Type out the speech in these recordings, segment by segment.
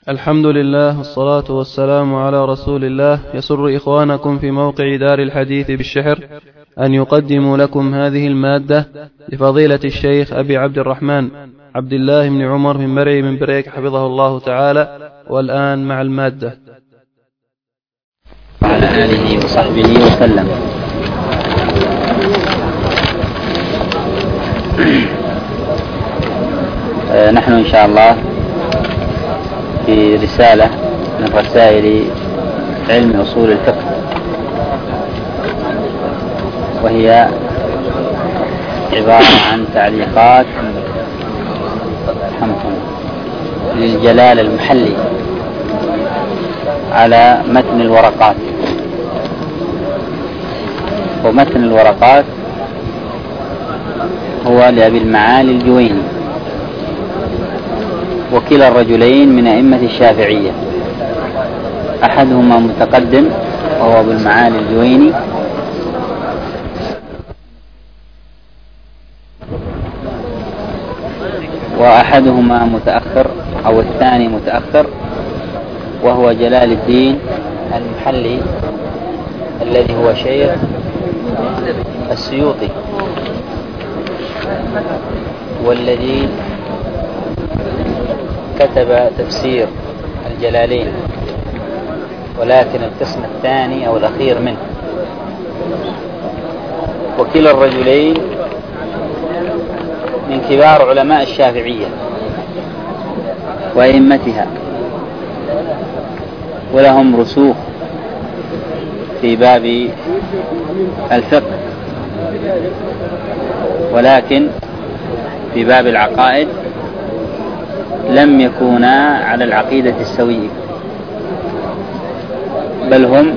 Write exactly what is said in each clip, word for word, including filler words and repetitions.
الحمد لله والصلاة والسلام على رسول الله. يسر إخوانكم في موقع دار الحديث بالشحر أن يقدموا لكم هذه المادة لفضيلة الشيخ أبي عبد الرحمن عبد الله بن عمر بن مرعي من بريك حفظه الله تعالى. والآن مع المادة. وعلى آله وصحبه وسلم. نحن إن شاء الله في رسالة من رسائل علم أصول الفقه، وهي عبارة عن تعليقات للجلال المحلي على متن الورقات. ومتن الورقات هو لأبي المعالي الجويني، وكلا الرجلين من أئمة الشافعية، أحدهما متقدم وهو أبو المعالي الجويني، وأحدهما متأخر أو الثاني متأخر وهو جلال الدين المحلي الذي هو شيخ السيوطي، والذي كتب تفسير الجلالين، ولكن القسم الثاني أو الأخير منه. وكلا الرجلين من كبار علماء الشافعية وأئمتها، ولهم رسوخ في باب الفقه، ولكن في باب العقائد لم يكونا على العقيدة السوية، بل هم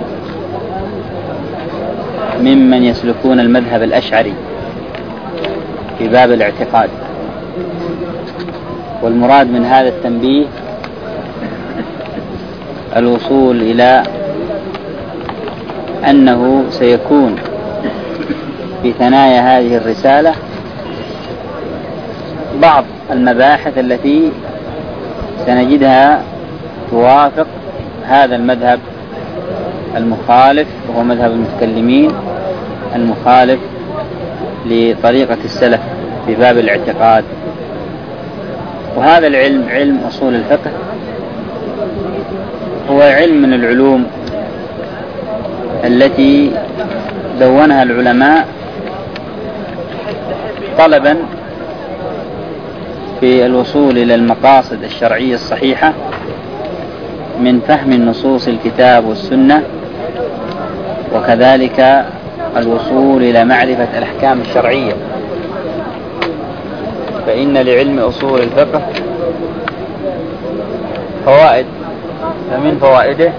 ممن يسلكون المذهب الأشعري في باب الاعتقاد. والمراد من هذا التنبيه الوصول إلى أنه سيكون في ثنايا هذه الرسالة بعض المباحث التي سنجدها توافق هذا المذهب المخالف، وهو مذهب المتكلمين المخالف لطريقة السلف في باب الاعتقاد. وهذا العلم، علم أصول الفقه، هو علم من العلوم التي دونها العلماء طلبا في الوصول إلى المقاصد الشرعية الصحيحة من فهم النصوص الكتاب والسنة، وكذلك الوصول إلى معرفة الأحكام الشرعية. فإن لعلم أصول الفقه فوائد، فمن فوائده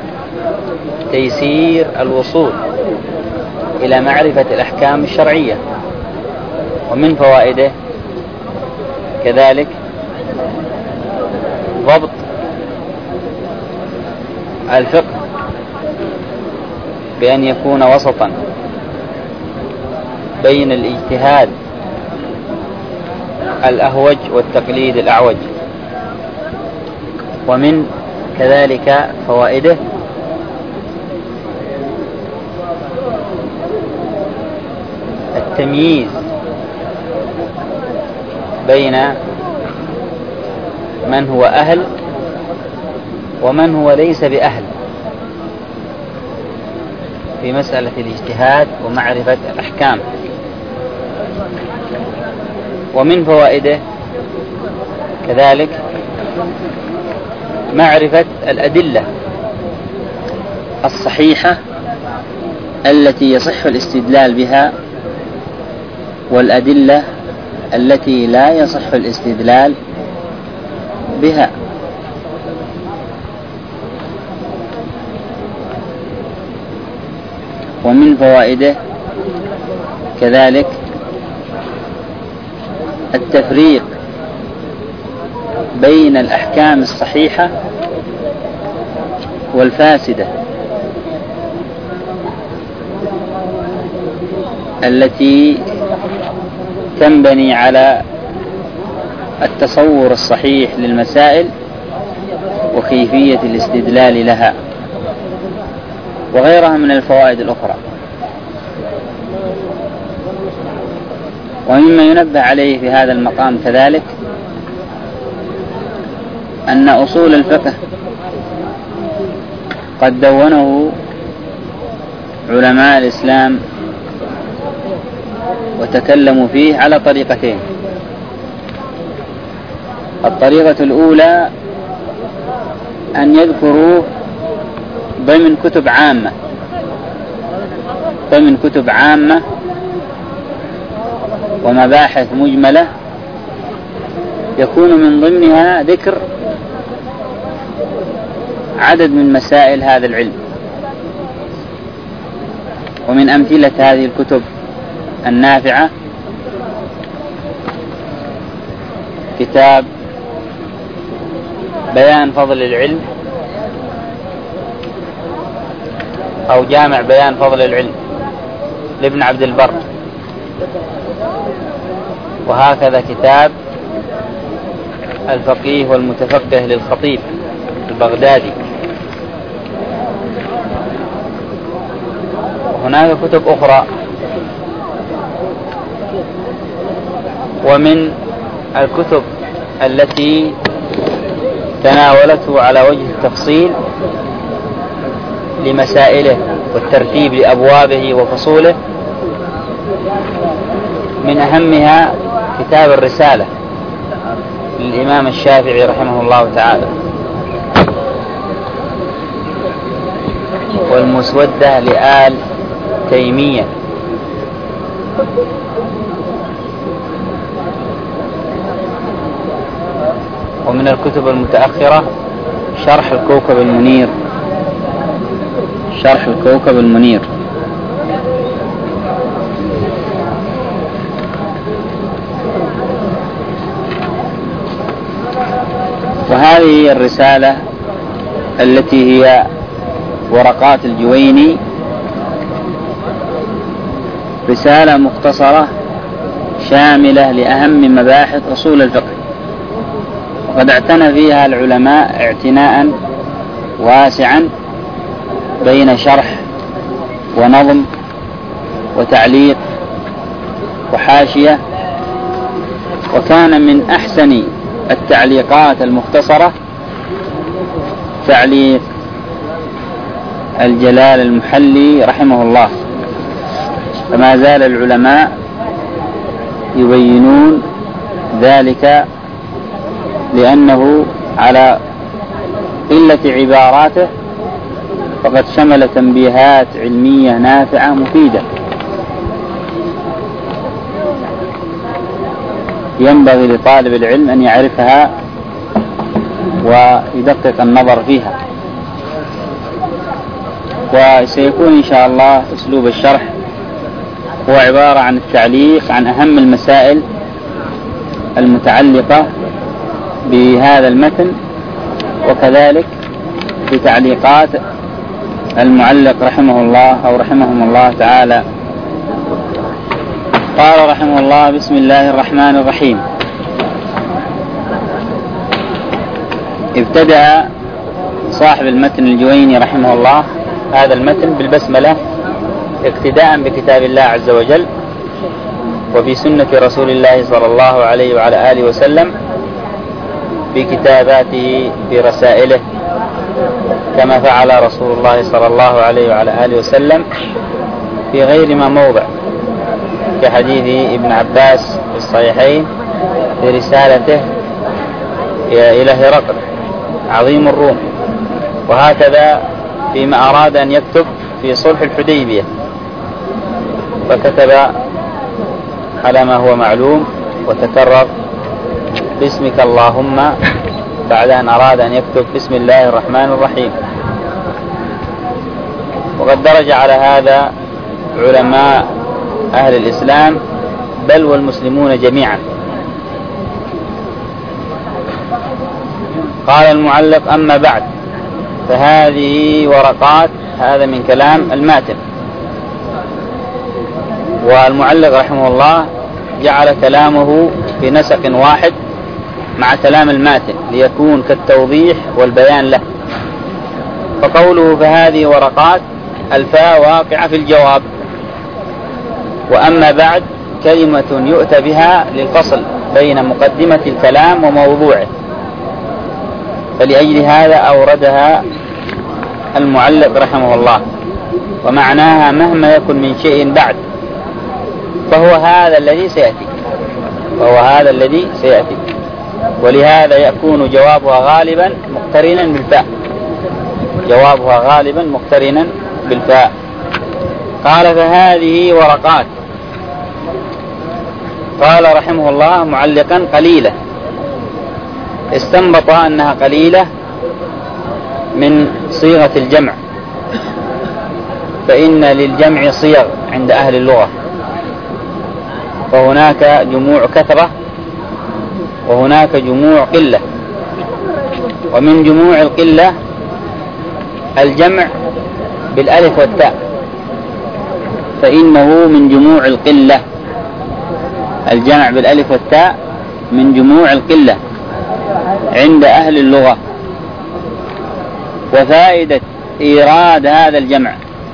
تيسير الوصول إلى معرفة الأحكام الشرعية، ومن فوائده كذلك ضبط الفقه بأن يكون وسطا بين الاجتهاد الأهوج والتقليد الأعوج. ومن كذلك فوائده التمييز بين من هو أهل ومن هو ليس بأهل في مسألة الاجتهاد ومعرفة الأحكام. ومن فوائده كذلك معرفة الأدلة الصحيحة التي يصح الاستدلال بها، والأدلة التي لا يصح الاستدلال بها. ومن فوائده كذلك التفريق بين الأحكام الصحيحة والفاسدة التي تنبني على التصور الصحيح للمسائل وكيفية الاستدلال لها وغيرها من الفوائد الأخرى. ومما ينبه عليه في هذا المقام كذلك أن أصول الفقه قد دونه علماء الإسلام وتكلموا فيه على طريقتين. الطريقة الأولى أن يذكروا ضمن كتب عامة ضمن كتب عامة ومباحث مجملة يكون من ضمنها ذكر عدد من مسائل هذا العلم. ومن أمثلة هذه الكتب النافعة كتاب بيان فضل العلم أو جامع بيان فضل العلم لابن عبد البر، وهكذا كتاب الفقيه والمتفقه للخطيب البغدادي. وهناك كتب أخرى. ومن الكتب التي تناولته على وجه التفصيل لمسائله والترتيب لأبوابه وفصوله من أهمها كتاب الرسالة للإمام الشافعي رحمه الله تعالى، والمسودة لآل تيمية، ومن الكتب المتأخرة شرح الكوكب المنير شرح الكوكب المنير. وهذه الرسالة التي هي ورقات الجويني رسالة مختصرة شاملة لأهم مباحث أصول الفقه، وقد اعتنى فيها العلماء اعتناء واسعا بين شرح ونظم وتعليق وحاشية. وكان من أحسن التعليقات المختصرة تعليق الجلال المحلي رحمه الله. فما زال العلماء يبينون ذلك لأنه على قلة عباراته فقد شمل تنبيهات علمية نافعة مفيدة ينبغي لطالب العلم أن يعرفها ويدقق النظر فيها. وسيكون إن شاء الله أسلوب الشرح هو عبارة عن التعليق عن أهم المسائل المتعلقة بهذا المتن، وكذلك بتعليقات المعلق رحمه الله أو رحمهم الله تعالى. قال رحمه الله: بسم الله الرحمن الرحيم. ابتدأ صاحب المتن الجويني رحمه الله هذا المتن بالبسملة اقتداء بكتاب الله عز وجل وبسنة رسول الله صلى الله عليه وعلى آله وسلم بكتاباته برسائله، كما فعل رسول الله صلى الله عليه وعلى آله وسلم في غير ما موضع، كحديث ابن عباس في الصحيحين في رسالته إلى هرقل عظيم الروم، وهكذا فيما أراد أن يكتب في صلح الحديبية فكتب على ما هو معلوم وتكرر باسمك اللهم بعد أن أراد أن يكتب بسم الله الرحمن الرحيم. وقد درج على هذا علماء أهل الإسلام بل والمسلمون جميعا. قال المعلق: أما بعد، فهذه ورقات، هذا من كلام الماتن. والمعلق رحمه الله جعل كلامه في نسق واحد مع كلام الماتن ليكون كالتوضيح والبيان له. فقوله فهذه ورقات الفاء واقعة في الجواب. وأما بعد كلمة يؤتى بها للفصل بين مقدمة الكلام وموضوعه، فلأجل هذا أوردها المعلق رحمه الله. ومعناها مهما يكن من شيء بعد فهو هذا الذي سيأتي فهو هذا الذي سيأتي ولهذا يكون جوابها غالبا مقترنا بالفاء جوابها غالبا مقترنا بالفاء. قال فهذه ورقات. قال رحمه الله معلقا قليلة، استنبط أنها قليلة من صيغة الجمع، فإن للجمع صيغ عند أهل اللغة، فهناك جموع كثرة وهناك جموع قلة. ومن جموع القلة الجمع بالألف والتاء، فإنه من جموع القلة. الجمع بالألف والتاء من جموع القلة عند أهل اللغة. وفائدة إيراد هذا الجمع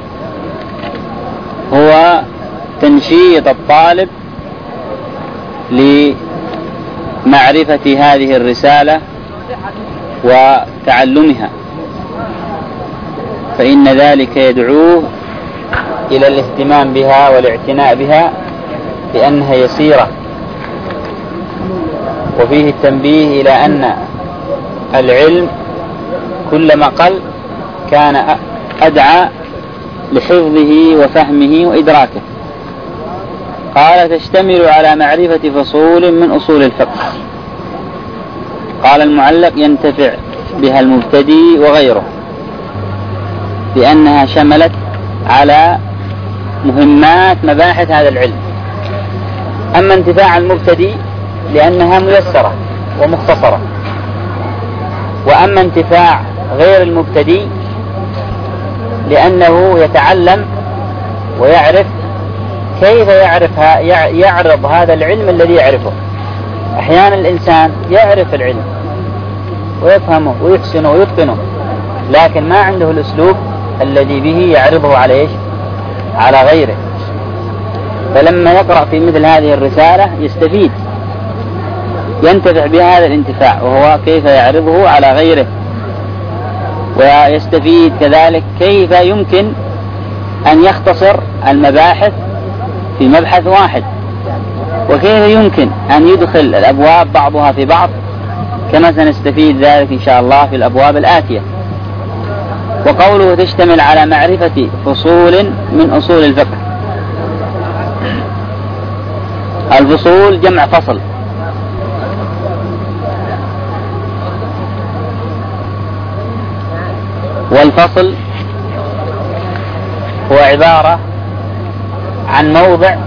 هو تنشيط الطالب لمعرفة هذه الرسالة وتعلمها، فإن ذلك يدعوه إلى الاهتمام بها والاعتناء بها لأنها يسيرة. وفيه التنبيه إلى أن العلم كلما قل كان أدعى لحفظه وفهمه وإدراكه. قال تشتمل على معرفة فصول من أصول الفقه. قال المعلق ينتفع بها المبتدئ وغيره لأنها شملت على مهمات مباحث هذا العلم. أما انتفاع المبتدئ لأنها ميسرة ومختصرة، وأما انتفاع غير المبتدئ لأنه يتعلم ويعرف كيف يعرفها يعرض هذا العلم الذي يعرفه. أحيانا الإنسان يعرف العلم ويفهمه ويحسنه ويتقنه، لكن ما عنده الأسلوب الذي به يعرضه على إيش؟ على غيره. فلما يقرأ في مثل هذه الرسالة يستفيد، ينتفع بهذا الانتفاع، وهو كيف يعرضه على غيره. ويستفيد كذلك كيف يمكن أن يختصر المباحث في مبحث واحد، وكيف يمكن أن يدخل الأبواب بعضها في بعض، كما سنستفيد ذلك إن شاء الله في الأبواب الآتية. وقوله تشتمل على معرفة فصول من أصول الفقه. الفصول جمع فصل، والفصل هو عبارة عن موضع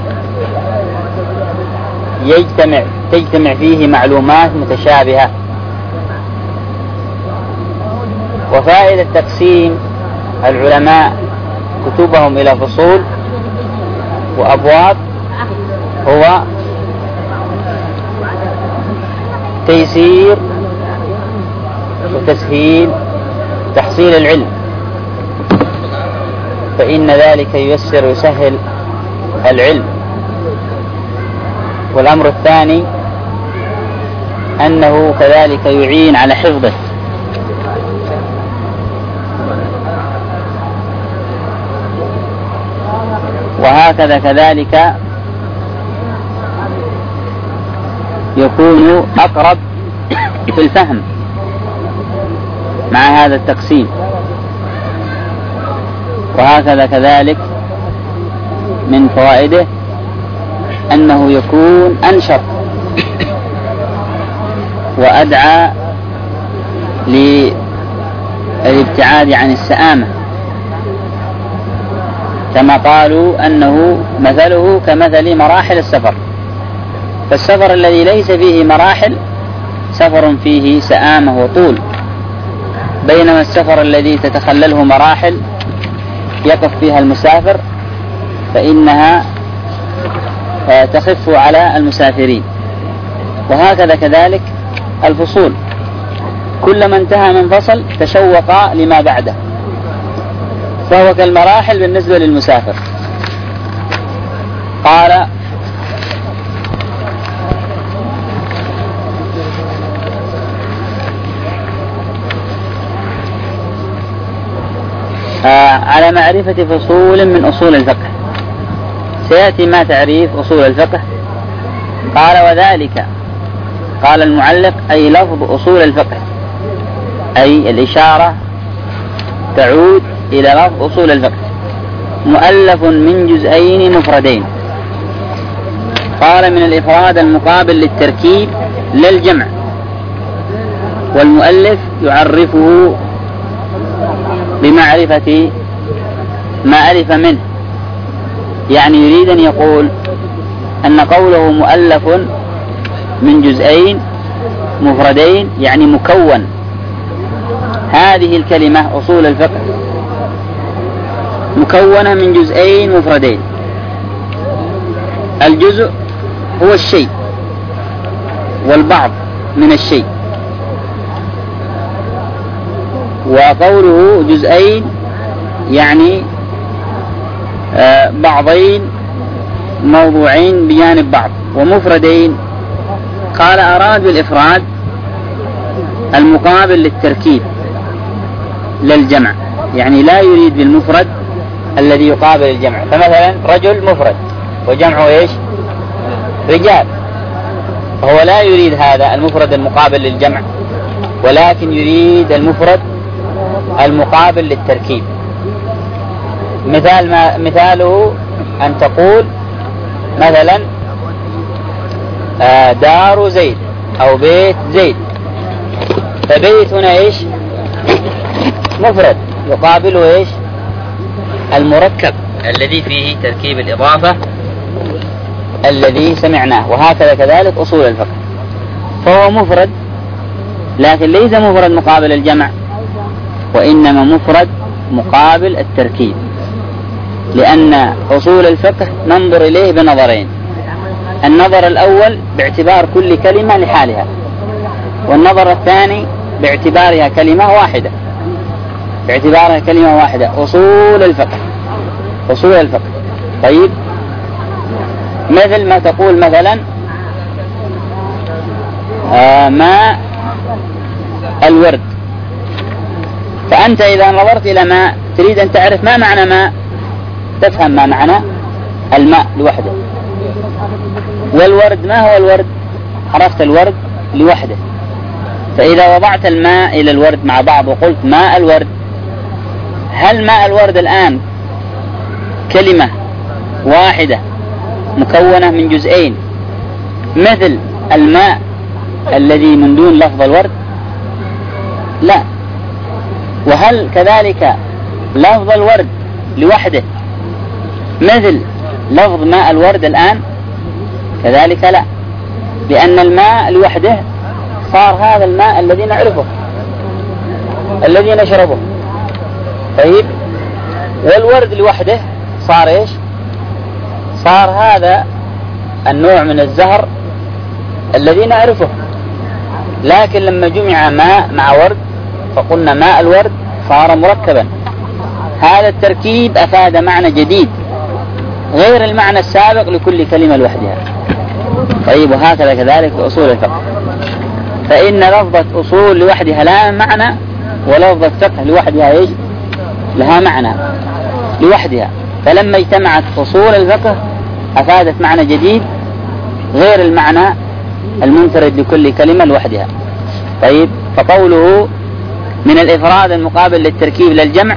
يجتمع تجتمع فيه معلومات متشابهة. وفائدة تقسيم العلماء كتبهم إلى فصول وأبواب هو تيسير وتسهيل تحصيل العلم، فإن ذلك ييسر ويسهل العلم. والأمر الثاني أنه كذلك يعين على حفظه. وهكذا كذلك يكون أقرب في الفهم مع هذا التقسيم. وهكذا كذلك من فوائده أنه يكون أنشط وأدعى للابتعاد عن السآمة، كما قالوا أنه مثله كمثل مراحل السفر. فالسفر الذي ليس فيه مراحل سفر فيه سآمة وطول، بينما السفر الذي تتخلله مراحل يقف فيها المسافر فإنها تخف على المسافرين. وهكذا كذلك الفصول، كلما انتهى من فصل تشوق لما بعده، فهو كالمراحل بالنسبة للمسافر. قال: آه على معرفة فصول من أصول الفقه. سيأتي ما تعريف أصول الفقه. قال: وذلك، قال المعلق، أي لفظ أصول الفقه، أي الإشارة تعود إلى لفظ أصول الفقه، مؤلف من جزئين مفردين. قال: من الإفراد المقابل للتركيب للجمع، والمؤلف يعرفه بمعرفة ما ألف منه، يعني يريد أن يقول أن قوله مؤلف من جزئين مفردين يعني مكون. هذه الكلمة أصول الفقه مكونة من جزئين مفردين. الجزء هو الشيء، والبعض من الشيء. وقوله جزئين يعني آه بعضين موضوعين بجانب بعض. ومفردين قال أراد بالإفراد المقابل للتركيب للجمع، يعني لا يريد بالمفرد الذي يقابل الجمع. فمثلا رجل مفرد وجمعه إيش؟ رجال، فهو لا يريد هذا المفرد المقابل للجمع، ولكن يريد المفرد المقابل للتركيب. مثال ما مثاله أن تقول مثلا آه دار زيد أو بيت زيد، فبيت هنا إيش؟ مفرد يقابله إيش؟ المركب الذي فيه تركيب الإضافة الذي سمعناه. وهكذا كذلك أصول الفقه، فهو مفرد لكن ليس مفرد مقابل الجمع، وإنما مفرد مقابل التركيب، لأن أصول الفقه ننظر إليه بنظرين: النظر الأول باعتبار كل كلمة لحالها، والنظر الثاني باعتبارها كلمة واحدة باعتبارها كلمة واحدة أصول الفقه أصول الفقه. طيب، مثل ما تقول مثلا آه ماء الورد، فأنت إذا نظرت إلى ماء تريد أن تعرف ما معنى ماء، تفهم ما معنى الماء لوحده. والورد، ما هو الورد؟ عرفت الورد لوحده. فإذا وضعت الماء إلى الورد مع بعض وقلت ماء الورد، هل ماء الورد الآن كلمة واحدة مكونة من جزئين مثل الماء الذي من دون لفظ الورد؟ لا. وهل كذلك لفظ الورد لوحده مثل لفظ ماء الورد الآن؟ كذلك لا، لأن الماء لوحده صار هذا الماء الذي نعرفه الذي نشربه. طيب، والورد لوحده صار إيش؟ صار هذا النوع من الزهر الذي نعرفه. لكن لما جمع ماء مع ورد فقلنا ماء الورد صار مركبا. هذا التركيب أفاد معنى جديد غير المعنى السابق لكل كلمة لوحدها. طيب، وهكذا كذلك في أصول الفقه، فإن لفظة أصول لوحدها لها معنى، ولفظة فقه لوحدها إيش؟ لها معنى لوحدها. فلما اجتمعت أصول الفقه أفادت معنى جديد غير المعنى المنفرد لكل كلمة لوحدها. طيب، فقوله من الإفراد المقابل للتركيب للجمع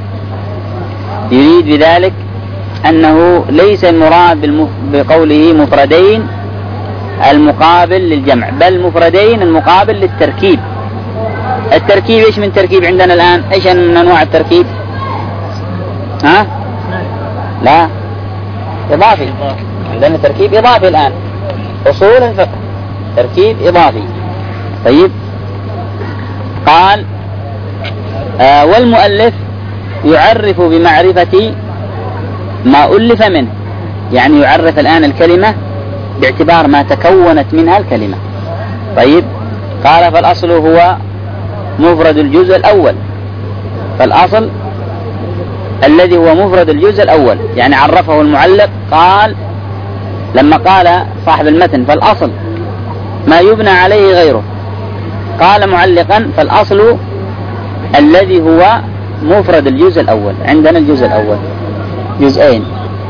يريد بذلك أنه ليس المراد بقوله مفردين المقابل للجمع، بل مفردين المقابل للتركيب. التركيب إيش من تركيب عندنا الآن؟ إيش من أنواع التركيب؟ ها؟ لا، إضافي. عندنا تركيب إضافي الآن، أصول الفقه تركيب إضافي. طيب، قال آه والمؤلف يعرف بمعرفة ما ألف منه، يعني يعرف الآن الكلمة باعتبار ما تكونت منها الكلمة. طيب، قال فالأصل هو مفرد الجزء الأول، فالأصل الذي هو مفرد الجزء الأول، يعني عرفه المعلق. قال لما قال صاحب المتن فالأصل ما يبنى عليه غيره، قال معلقا فالأصل الذي هو مفرد الجزء الأول. عندنا الجزء الأول جزئين،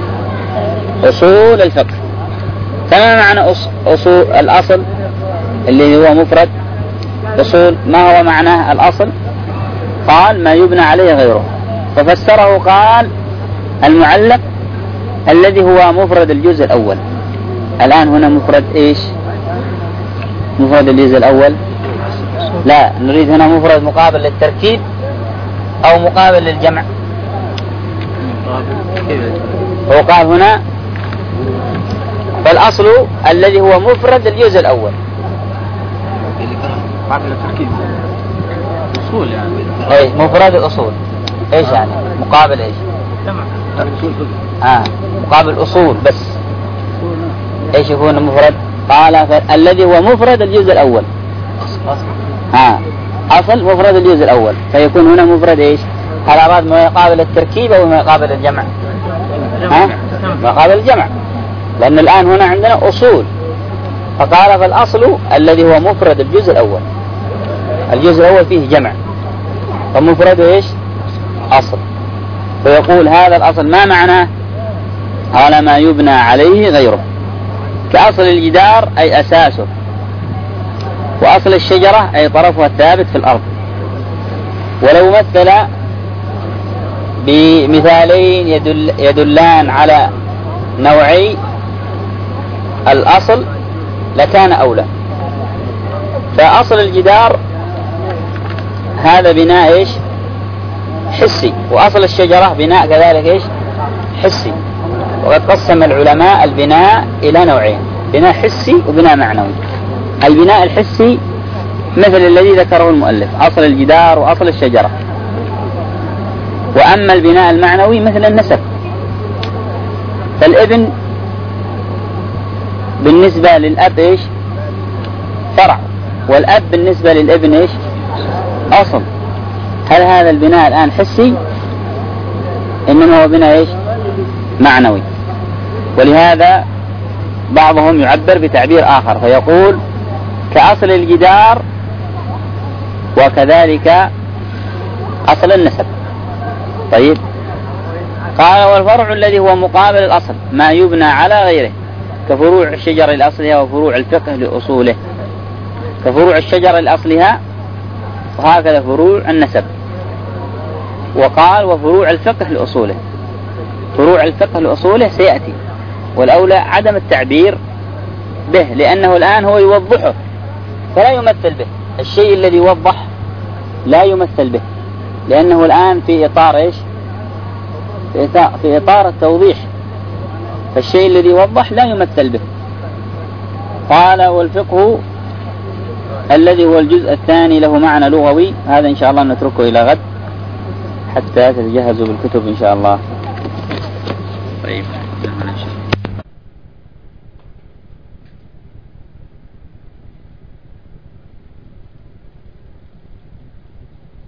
أصول الفقه. فما معنى أصول الأصل اللي هو مفرد أصول؟ ما هو معناه الأصل؟ قال ما يبنى عليه غيره، ففسره قال المعلق الذي هو مفرد الجزء الأول. الآن هنا مفرد إيش؟ مفرد الجزء الأول؟ لا، نريد هنا مفرد مقابل للتركيب أو مقابل للجمع. هو قال هنا فالأصل الذي هو مفرد الجزء الأول. مقابل التركيب أصول يعني. إيه مفرد الأصول. إيش يعني؟ مقابل إيش؟ جمع. آه مقابل أصول بس. إيش يكون مفرد؟ قال الذي هو مفرد الجزء الأول. ها أصل مفرد الجزء الأول، فيكون هنا مفرد إيش؟ هل أراد ما يقابل التركيب أو ما يقابل الجمع؟ ها؟ ما يقابل الجمع، لأن الآن هنا عندنا أصول، فقال فالأصل الذي هو مفرد الجزء الأول. الجزء الأول فيه جمع، فمفرد إيش؟ أصل. فيقول هذا الأصل ما معناه؟ قال ما يبنى عليه غيره، كأصل الجدار أي أساسه، وأصل الشجرة أي طرفها الثابت في الأرض. ولو مثل بمثالين يدل يدلان على نوعي الأصل لكان أولى. فأصل الجدار هذا بناء إيش؟ حسي، وأصل الشجرة بناء كذلك إيش؟ حسي. وقد قسم العلماء البناء إلى نوعين، بناء حسي وبناء معنوي. البناء الحسي مثل الذي ذكره المؤلف، أصل الجدار وأصل الشجرة. وأما البناء المعنوي مثل النسب، فالابن بالنسبة للأب إيش؟ فرع، والأب بالنسبة للابن إيش؟ أصل. هل هذا البناء الآن حسي؟ إنما هو بناء إيش؟ معنوي. ولهذا بعضهم يعبر بتعبير آخر فيقول كأصل الجدار وكذلك أصل النسب. طيب، قال والفرع الذي هو مقابل الأصل ما يبنى على غيره، كفروع الشجر لأصلها وفروع الفقه لأصوله. كفروع الشجر لأصلها، وهكذا فروع النسب. وقال وفروع الفقه لأصوله. فروع الفقه لأصوله سيأتي، والأولى عدم التعبير به، لأنه الآن هو يوضحه فلا يمثل به. الشيء الذي يوضح لا يمثل به، لأنه الآن في إطار إيش؟ في إطار, في إطار التوضيح، فالشيء الذي يوضح لا يمثل به. قال والفقه الذي هو الجزء الثاني له معنى لغوي. هذا إن شاء الله نتركه إلى غد حتى تتجهزوا بالكتب إن شاء الله. طيب.